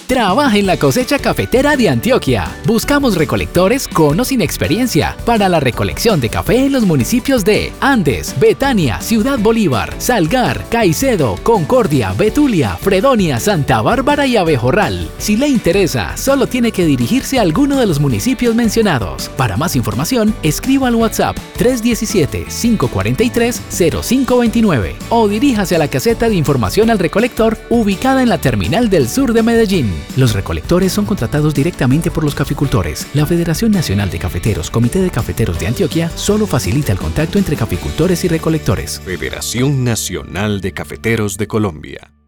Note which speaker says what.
Speaker 1: Trabaja en la cosecha cafetera de Antioquia. Buscamos recolectores con o sin experiencia para la recolección de café en los municipios de Andes, Betania, Ciudad Bolívar, Salgar, Caicedo, Concordia, Betulia, Fredonia, Santa Bárbara y Abejorral. Si le interesa, solo tiene que dirigirse a alguno de los municipios mencionados. Para más información, escriba al WhatsApp 317-543-0529 o diríjase a la caseta de información al recolector ubicada en la terminal del sur de Medellín. Los recolectores son contratados directamente por los caficultores. La Federación Nacional de Cafeteros, Comité de Cafeteros de Antioquia, solo facilita el contacto entre caficultores y recolectores.
Speaker 2: Federación Nacional de Cafeteros de Colombia.